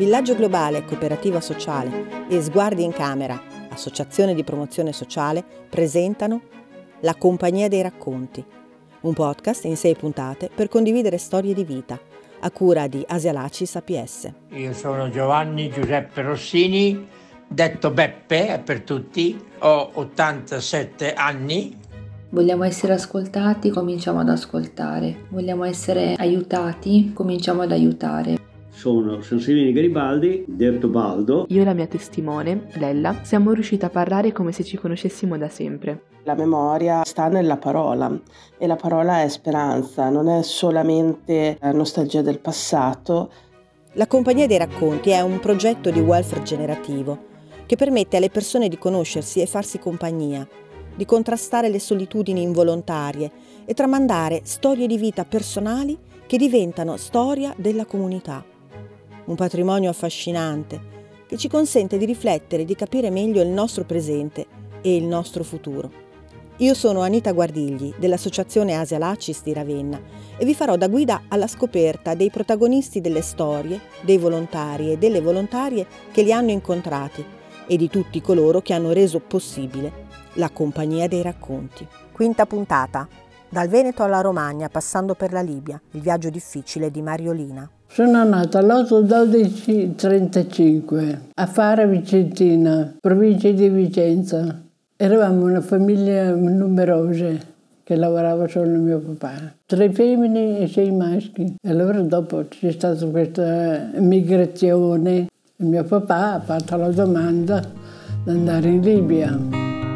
Villaggio Globale, Cooperativa Sociale e Sguardi in Camera, Associazione di Promozione Sociale, presentano La Compagnia dei Racconti, un podcast in 6 puntate per condividere storie di vita, a cura di Asia Lacis APS. Io sono Giovanni Giuseppe Rossini, detto Beppe per tutti, ho 87 anni. Vogliamo essere ascoltati, cominciamo ad ascoltare. Vogliamo essere aiutati, cominciamo ad aiutare. Sono Sanseverino Garibaldi, detto Baldo. Io e la mia testimone, Lella, siamo riusciti a parlare come se ci conoscessimo da sempre. La memoria sta nella parola e la parola è speranza, non è solamente nostalgia del passato. La Compagnia dei Racconti è un progetto di welfare generativo che permette alle persone di conoscersi e farsi compagnia, di contrastare le solitudini involontarie e tramandare storie di vita personali che diventano storia della comunità. Un patrimonio affascinante che ci consente di riflettere e di capire meglio il nostro presente e il nostro futuro. Io sono Anita Guardigli dell'Associazione Asia Lacis di Ravenna e vi farò da guida alla scoperta dei protagonisti delle storie, dei volontari e delle volontarie che li hanno incontrati e di tutti coloro che hanno reso possibile la Compagnia dei Racconti. Quinta puntata. Dal Veneto alla Romagna, passando per la Libia, il viaggio difficile di Mariolina. Sono nata all'8-12-35 a Fara Vicentina, provincia di Vicenza. Eravamo una famiglia numerosa che lavorava solo mio papà. 3 femmine e 6 maschi. E allora dopo c'è stata questa migrazione. E mio papà ha fatto la domanda di andare in Libia.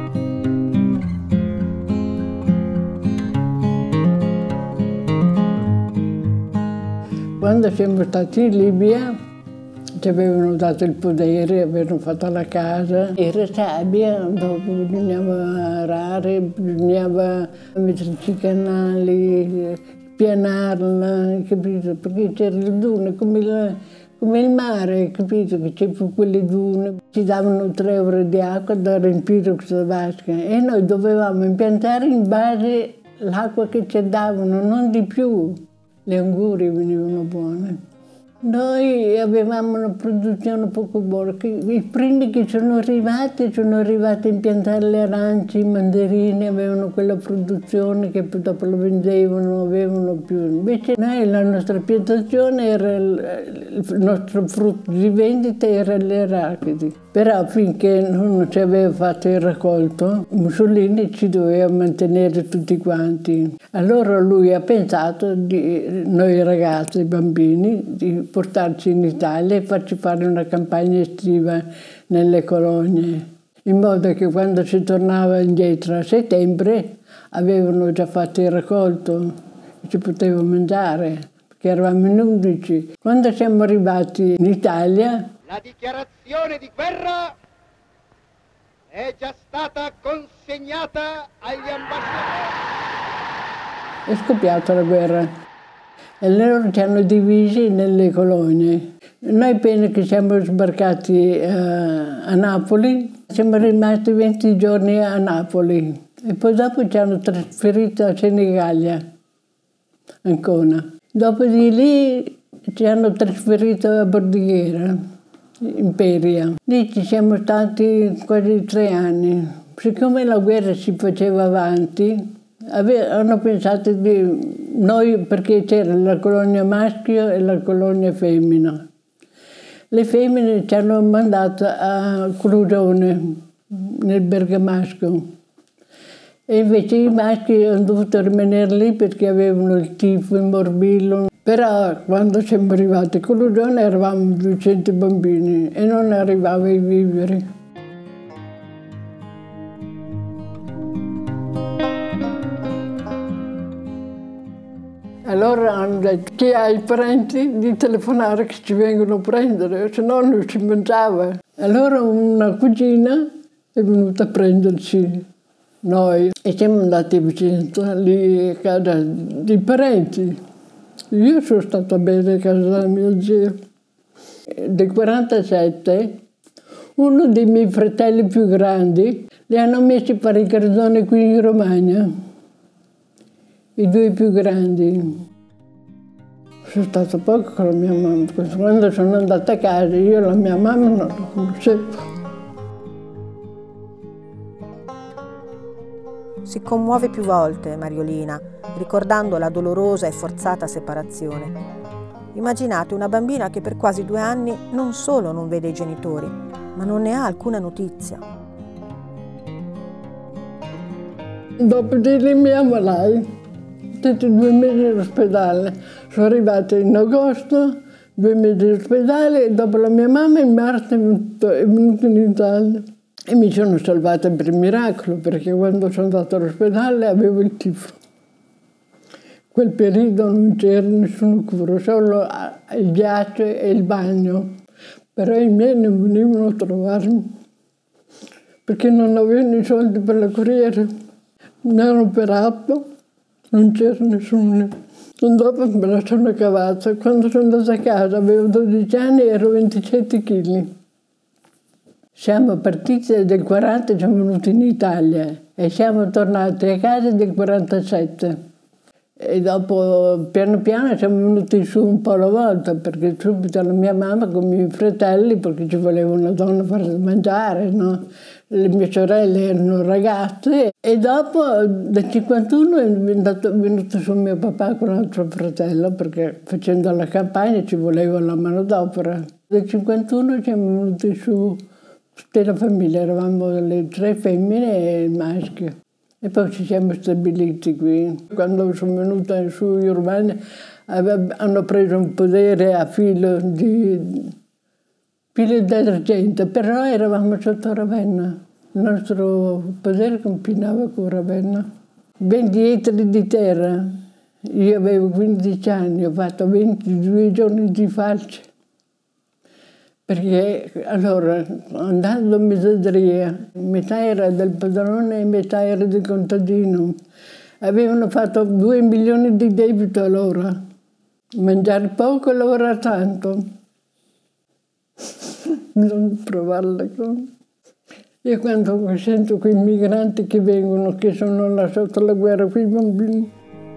Quando siamo stati in Libia ci avevano dato il podere, avevano fatto la casa. Era sabbia, dopo bisognava arare, bisognava metterci i canali, pianarla, capito? Perché c'era il dune, come il mare, capito? Che c'è quelle dune. Ci davano 3 euro di acqua da riempire questa vasca e noi dovevamo impiantare in base all'acqua che ci davano, non di più. Le angurie venivano buone. Noi avevamo una produzione poco buona. I primi che sono arrivati a impiantare le arance, i mandarini, avevano quella produzione che poi dopo lo vendevano, avevano più. Invece noi la nostra piantazione era il nostro frutto di vendita era le arachidi. Però finché non ci aveva fatto il raccolto, Mussolini ci doveva mantenere tutti quanti. Allora lui ha pensato noi ragazzi, i bambini, di portarci in Italia e farci fare una campagna estiva nelle colonie, in modo che quando si tornava indietro a settembre avevano già fatto il raccolto e ci poteva mangiare, perché eravamo in 11. Quando siamo arrivati in Italia, la dichiarazione di guerra è già stata consegnata agli ambasciatori. È scoppiata la guerra e loro ci hanno divisi nelle colonie. Noi appena che siamo sbarcati a Napoli, siamo rimasti 20 giorni a Napoli e poi dopo ci hanno trasferito a Senigallia, Ancona. Dopo di lì ci hanno trasferito a Bordighera, Imperia. Lì ci siamo stati quasi 3 anni. Siccome la guerra si faceva avanti, hanno pensato di noi, perché c'era la colonia maschio e la colonia femmina. Le femmine ci hanno mandato a Crotone, nel Bergamasco. E invece i maschi hanno dovuto rimanere lì perché avevano il tifo, il morbillo. Però quando siamo arrivati a Crotone eravamo 200 bambini e non arrivava i viveri. Allora hanno detto che hai parenti di telefonare che ci vengono a prendere, se no non si mangiava. Allora una cugina è venuta a prenderci noi e siamo andati a Vicenza, lì a casa dei parenti. Io sono stata bene a casa della mia zia. Del 47, uno dei miei fratelli più grandi li hanno messi a fare il cardone qui in Romagna. I 2 più grandi. Sono stato poco con la mia mamma, perché quando sono andata a casa io la mia mamma non la conoscevo. Si commuove più volte Mariolina, ricordando la dolorosa e forzata separazione. Immaginate una bambina che per quasi 2 anni non solo non vede i genitori, ma non ne ha alcuna notizia. Dopo di lì mi ammalai, tutti 2 mesi all'ospedale. Sono arrivata in agosto, 2 mesi all'ospedale, e dopo la mia mamma in marzo è venuta in Italia. E mi sono salvata per miracolo, perché quando sono andata all'ospedale avevo il tifo. Quel periodo non c'era nessuno cura, solo il ghiaccio e il bagno. Però i miei non venivano a trovarmi, perché non avevano i soldi per la corriere. Mi hanno operato, non c'era nessuno. Dopo me la sono cavata. Quando sono andata a casa avevo 12 anni e ero 27 kg. Siamo partiti del 40, siamo venuti in Italia e siamo tornati a casa del 47. E dopo piano piano siamo venuti su un po' alla volta, perché subito la mia mamma con i miei fratelli, perché ci voleva una donna per mangiare, no? Le mie sorelle erano ragazze, e dopo dal 51 è venuto su mio papà con l'altro fratello, perché facendo la campagna ci voleva la manodopera. Dal 51 siamo venuti su tutta la famiglia, eravamo le 3 femmine e il maschio. E poi ci siamo stabiliti qui. Quando sono venuta su gli urbani hanno preso un podere a filo d'argento, però eravamo sotto Ravenna. Il nostro podere confinava con Ravenna. 20 ettari di terra. Io avevo 15 anni, ho fatto 22 giorni di falce. Perché allora, andando a mezzadria, metà era del padrone e metà era del contadino. Avevano fatto 2 milioni di debito allora. Mangiare poco e lavorare tanto. Bisogna provarla. Io quando sento quei migranti che vengono, che sono là sotto la guerra, quei bambini,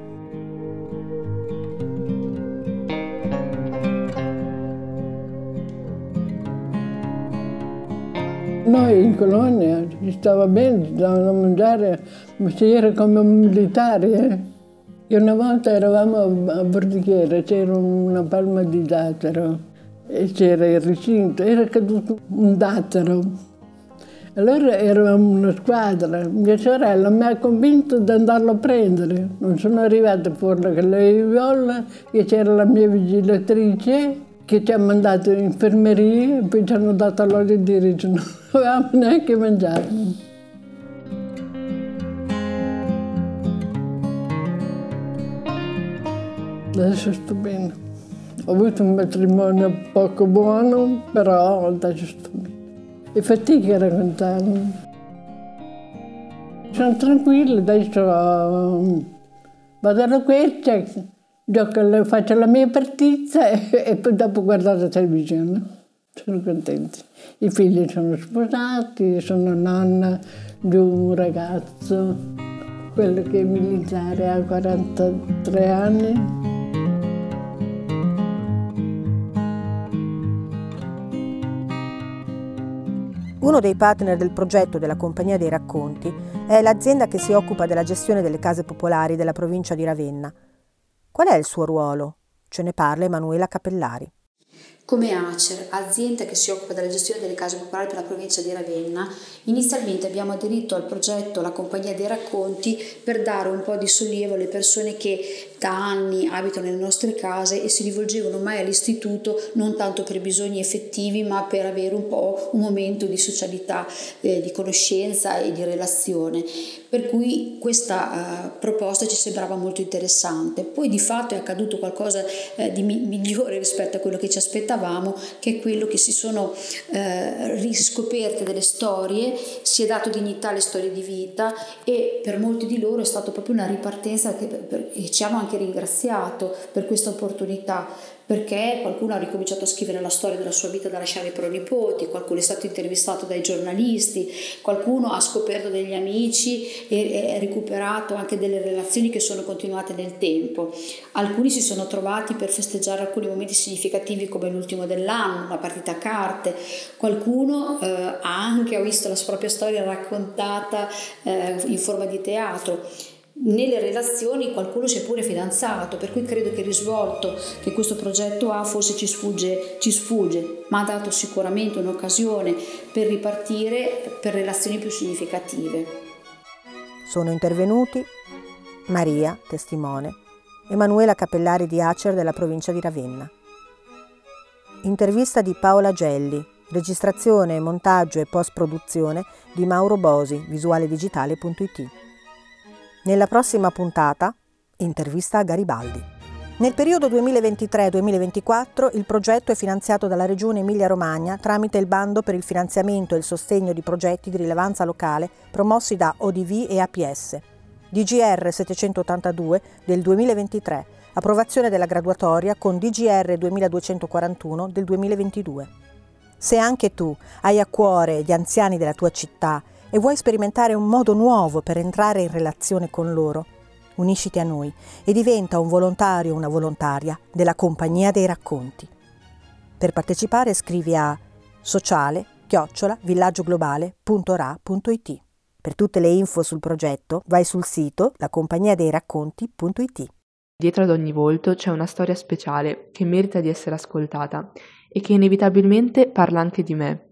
noi in colonia ci stava bene, ci davano da mangiare, ma si era come un militare. E una volta eravamo a Bordighera, c'era una palma di dattero e c'era il recinto, era caduto un dattero. Allora eravamo una squadra, mia sorella mi ha convinto di andarlo a prendere. Non sono arrivata fuori con la viola, che c'era la mia vigilatrice, che ci ha mandato in infermeria e poi ci hanno dato l'olio di riso, non avevamo neanche mangiato. Adesso sto bene. Ho avuto un matrimonio poco buono, però adesso sto bene. E fatica a raccontarlo. Sono tranquilla, adesso vado alla quercia, faccio la mia partita e poi dopo guardo la televisione. Sono contenta. I figli sono sposati, sono nonna di un ragazzo, quello che è militare, ha 43 anni. Uno dei partner del progetto della Compagnia dei Racconti è l'azienda che si occupa della gestione delle case popolari della provincia di Ravenna. Qual è il suo ruolo? Ce ne parla Emanuela Capellari. Come ACER, azienda che si occupa della gestione delle case popolari per la provincia di Ravenna, inizialmente abbiamo aderito al progetto La Compagnia dei Racconti per dare un po' di sollievo alle persone che da anni abitano nelle nostre case e si rivolgevano mai all'istituto non tanto per bisogni effettivi ma per avere un po' un momento di socialità, di conoscenza e di relazione. Per cui questa proposta ci sembrava molto interessante. Poi di fatto è accaduto qualcosa di migliore rispetto a quello che ci aspettavamo, che è quello che si sono riscoperte delle storie, si è dato dignità alle storie di vita e per molti di loro è stata proprio una ripartenza e ci hanno anche ringraziato per questa opportunità, perché qualcuno ha ricominciato a scrivere la storia della sua vita da lasciare ai pronipoti, qualcuno è stato intervistato dai giornalisti, qualcuno ha scoperto degli amici e recuperato anche delle relazioni che sono continuate nel tempo. Alcuni si sono trovati per festeggiare alcuni momenti significativi come l'ultimo dell'anno, una partita a carte, qualcuno ha visto la propria storia raccontata in forma di teatro. Nelle relazioni qualcuno si è pure fidanzato, per cui credo che il risvolto che questo progetto ha forse ci sfugge, ma ha dato sicuramente un'occasione per ripartire per relazioni più significative. Sono intervenuti Maria, testimone, Emanuela Cappellari di Acer della provincia di Ravenna. Intervista di Paola Gelli, registrazione, montaggio e post-produzione di Mauro Bosi, visualedigitale.it. Nella prossima puntata, intervista a Garibaldi. Nel periodo 2023-2024 il progetto è finanziato dalla Regione Emilia-Romagna tramite il bando per il finanziamento e il sostegno di progetti di rilevanza locale promossi da ODV e APS. DGR 782 del 2023, approvazione della graduatoria con DGR 2241 del 2022. Se anche tu hai a cuore gli anziani della tua città e vuoi sperimentare un modo nuovo per entrare in relazione con loro, unisciti a noi e diventa un volontario o una volontaria della Compagnia dei Racconti. Per partecipare scrivi a sociale@villaggioglobale.ra.it. Per tutte le info sul progetto vai sul sito lacompagniadeiracconti.it. Dietro ad ogni volto c'è una storia speciale che merita di essere ascoltata e che inevitabilmente parla anche di me.